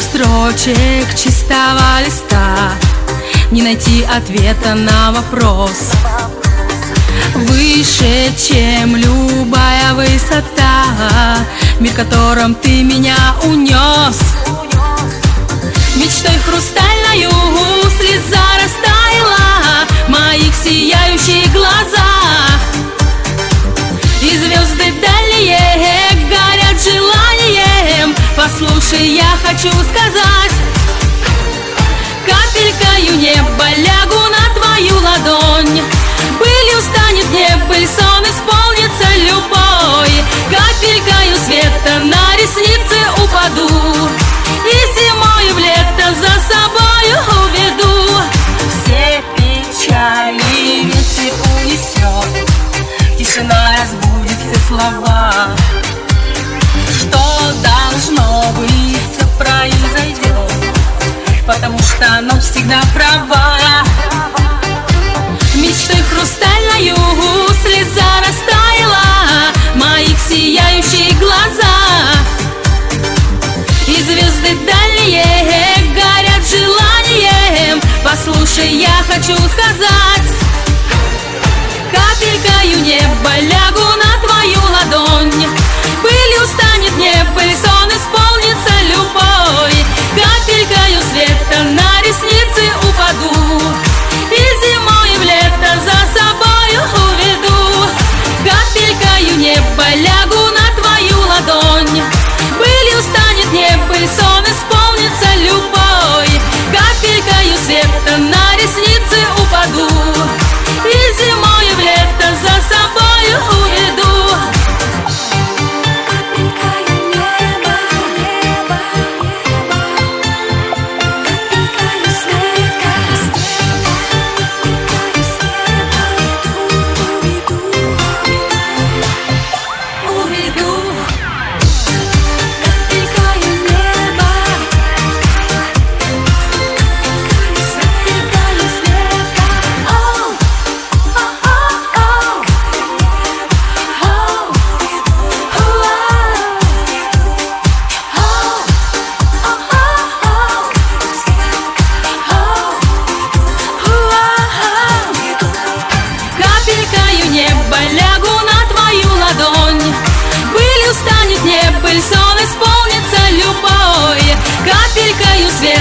строчек чистого листа не найти ответа на вопрос выше, чем любая высота, мир, в котором ты меня унес. Мечтой хрустальною слеза растаяла в моих сияющих глазах, и звезды дальние горят желанием. Послушай, я хочу сказать: капелькою неба лягу на твою ладонь, пылью станет небо, сон исполнится любой. Капелькою света на ресницы упаду, и зимой в лето за собою уведу. Все печали ветер унесет, тишина разбудит все слова. Что должно быть, все произойдет, потому что оно всегда права. Мечтой хрустальною слеза растаяла в моих сияющих глазах, и звезды дальние горят желанием. Послушай, я хочу сказать: капелькою неба лягу на твою ладонь, пылью станет небо, сон исполнится любой. Капелькою света на ресницы упаду, и зимой в лето за собою уведу. Капелькою неба лягу на твою ладонь, пылью станет небо, сон исполнится любой. Капелькою света на ресницы упаду, и зимой в лето за собою уведу. Лягу на твою ладонь, пылью станет небо, сон исполнится любой. Капелькою света